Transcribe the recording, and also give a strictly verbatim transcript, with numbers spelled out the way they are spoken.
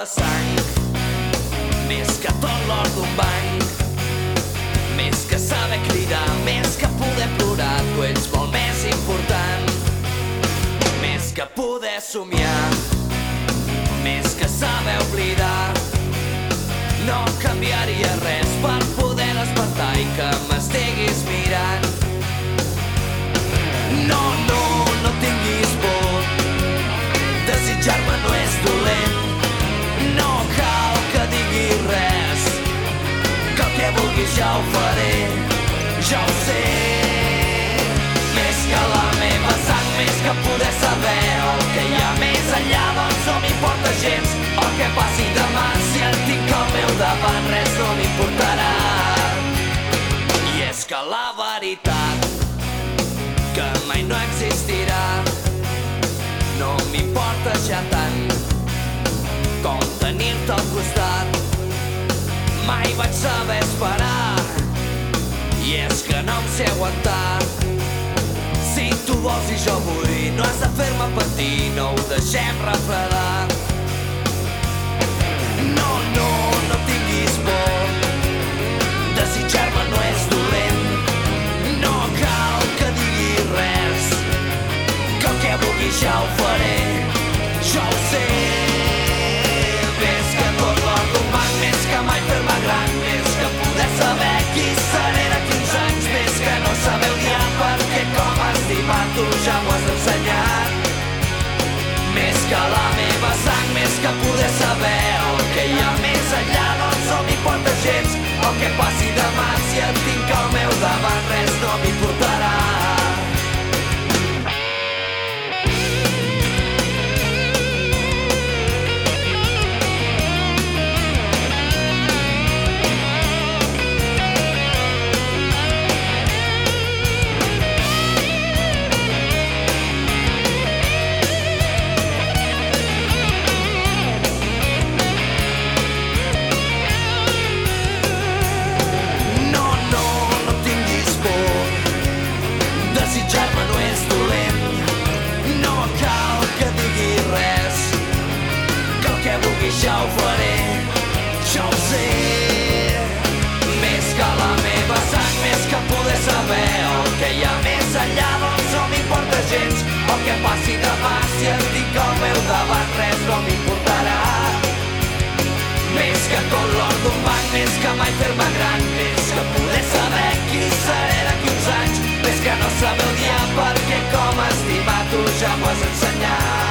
la sang, més que tot l'or d'un banc, més que saber cridar, més que poder plorar, tu ets molt més important, més que poder somiar, més que saber oblidar. No canviaria res per poder despertar i que m'estiguis mirant. No, no, no tinguis por, desitjar-me no és dolent. No cal que diguis res, que el que vulguis ja ho faré, ja ho sé. Més que la meva sang, més que poder saber el que hi ha més enllà, doncs no m'importa gens el que passi demà. Si el tinc al meu davant res no m'importarà. I és que la veritat que mai no existirà no m'importa ja tant com tenir-te al costat. Mai vaig saber esperar i és que no em sé aguantar. Si tu vols i jo vull, no has de fer-me patir, no ho deixem refredar. No, no, no tinguis por, desitjar-me no és dolent. No cal que diguis res, que el que vulguis ja ho faré, ja ho sé. Més que tot l'or d'un banc, més que mai fer-me gran, més que poder saber qui seré d'aquí uns anys, més que no saber odiar perquè com estimar tu ja m'ho has ensenyat. Més que la meva sang, més que poder saber el que hi ha més enllà, doncs no m'importa gens el que passi demà. Si et tinc al meu davant res no m'importarà. Desitjar-me no és dolent, no cal que diguis res, que el que vulguis ja ho faré, ja ho sé. Més que la meva sang, més que poder saber el que hi ha més enllà, doncs no m'importa gens el que passi demà. Si et tinc al meu davant res no m'importarà. Més que tot l'or d'un banc, més que mai fer-me gran, més que poder saber qui seré d'aquí uns anys, més que no saber odiar perquè com estimar tu ja m'ho has ensenyat.